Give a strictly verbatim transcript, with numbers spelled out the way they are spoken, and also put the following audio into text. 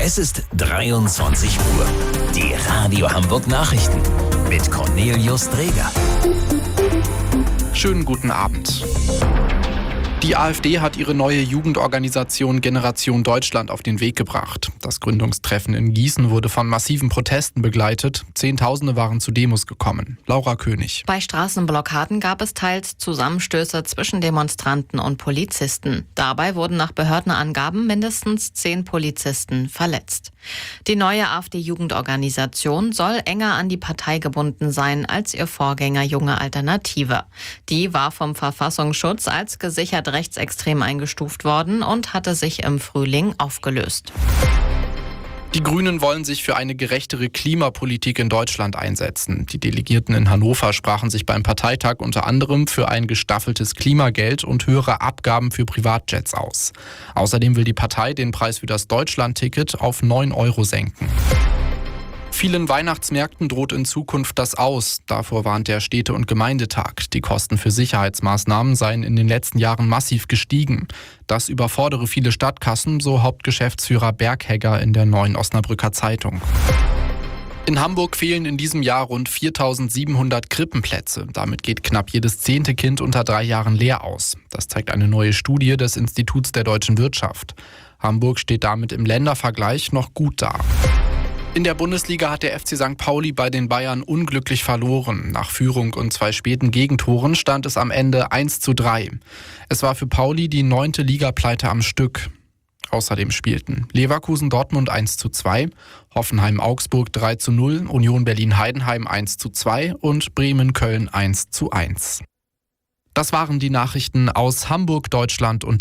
Es ist dreiundzwanzig Uhr. Die Radio Hamburg Nachrichten mit Cornelius Dreger. Schönen guten Abend. Die AfD hat ihre neue Jugendorganisation Generation Deutschland auf den Weg gebracht. Das Gründungstreffen in Gießen wurde von massiven Protesten begleitet. Zehntausende waren zu Demos gekommen. Laura König. Bei Straßenblockaden gab es teils Zusammenstöße zwischen Demonstranten und Polizisten. Dabei wurden nach Behördenangaben mindestens zehn Polizisten verletzt. Die neue AfD-Jugendorganisation soll enger an die Partei gebunden sein als ihr Vorgänger Junge Alternative. Die war vom Verfassungsschutz als gesichert rechtsextrem eingestuft worden und hatte sich im Frühling aufgelöst. Die Grünen wollen sich für eine gerechtere Klimapolitik in Deutschland einsetzen. Die Delegierten in Hannover sprachen sich beim Parteitag unter anderem für ein gestaffeltes Klimageld und höhere Abgaben für Privatjets aus. Außerdem will die Partei den Preis für das Deutschlandticket auf neun Euro senken. Vielen Weihnachtsmärkten droht in Zukunft das Aus. Davor warnt der Städte- und Gemeindetag. Die Kosten für Sicherheitsmaßnahmen seien in den letzten Jahren massiv gestiegen. Das überfordere viele Stadtkassen, so Hauptgeschäftsführer Berghegger in der Neuen Osnabrücker Zeitung. In Hamburg fehlen in diesem Jahr rund viertausendsiebenhundert Krippenplätze. Damit geht knapp jedes zehnte Kind unter drei Jahren leer aus. Das zeigt eine neue Studie des Instituts der deutschen Wirtschaft. Hamburg steht damit im Ländervergleich noch gut da. In der Bundesliga hat der F C Sankt Pauli bei den Bayern unglücklich verloren. Nach Führung und zwei späten Gegentoren stand es am Ende eins zu drei. Es war für Pauli die neunte Ligapleite am Stück. Außerdem spielten Leverkusen Dortmund eins zu zwei, Hoffenheim Augsburg drei zu null, Union Berlin Heidenheim eins zu zwei und Bremen Köln eins zu eins. Das waren die Nachrichten aus Hamburg, Deutschland und